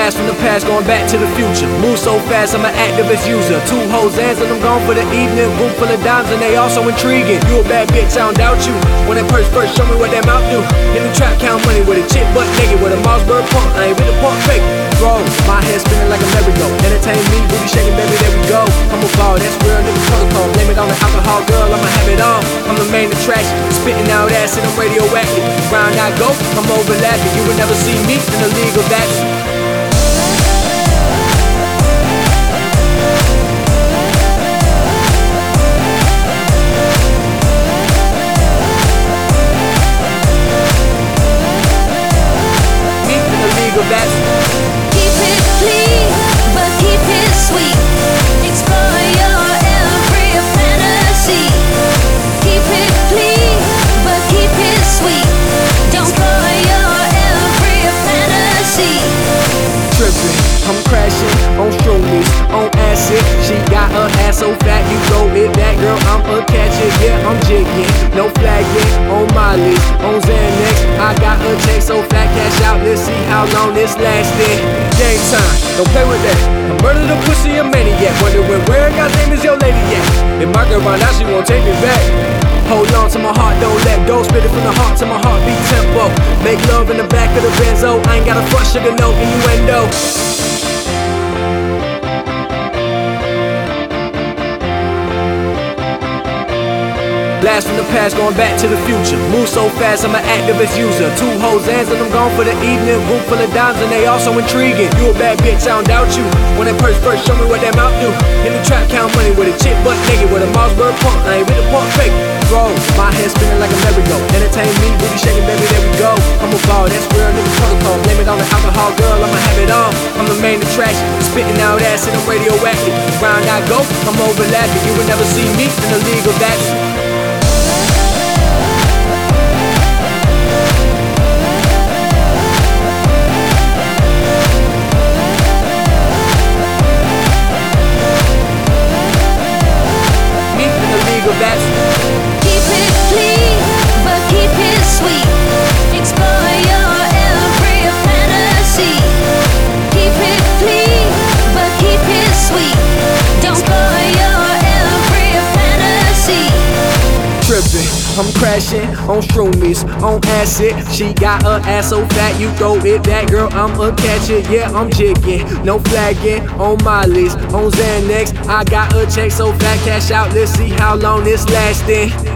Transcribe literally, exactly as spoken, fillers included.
Blast from the past, going back to the future. Move so fast, I'm an activist user. Two hoes hands and I'm gone for the evening. Room full of dimes and they all so intriguing. You a bad bitch, I don't doubt you. When that purse first, show me what that mouth do. In the trap, count money with a chick butt naked with a Mossberg pump. I ain't with a pump fake. Bro, my head spinning like a merry-go. Entertain me, booty shaking, baby, there we go. I'm a ball, that's real nigga protocol. Blame it on the alcohol, girl, I'ma have it all. I'm the main attraction, spitting out acid, I'm radioactive. Round I go, I'm overlapping. You will never see me in the league of that. Keep it clean, but keep it sweet. Explore your every fantasy. Keep it clean, but keep it sweet. Don't spoil your every fantasy. Tripping, I'm crashing on shroomies, on acid. She got her ass so fat, you throw it back, girl. I'm a catcher, yeah, I'm jigging. No flagging on Miley, on Xanax. I got a check so fat, cash out. Let's see how long this lasting. Game time, don't play with that. I murdered a pussy, a maniac. Wondering where goddamn is your lady at? If my girl run out, she won't take me back. Hold on to my heart, don't let go. Spit it from the heart to my heartbeat tempo. Make love in the back of the Benzo. I ain't got a fuck sugar, no innuendo. Blast from the past, going back to the future. Move so fast, I'm an activist user. Two hoes hands and I'm gone for the evening. Room full of dimes and they all so intriguing. You a bad bitch, I don't doubt you. When that purse first, show me what that mouth do. In the trap, count money with a chick butt naked with a Mossberg pump. I ain't with a pump fake. Bro, my head spinning like a merry-go. Entertain me, booty shaking, baby, there we go. I'm a ball, that's real nigga protocol. Blame it on the alcohol, girl, I'ma have it all. I'm the main attraction, spitting out acid, I'm radioactive. Round I go, I'm overlapping. You will never see me in the league of that. Keep it clean, but keep it sweet. Explore your every fantasy. Keep it clean, but keep it sweet. Don't spoil your every fantasy. Tripping, I'm crashing on shroomies, on acid. She got her ass so fat, you throw it back, girl. I'm a catcher, yeah, I'm jigging. No flagging on Miley's, on Xanax. I got a check so fat, cash out. Let's see how long this lasting.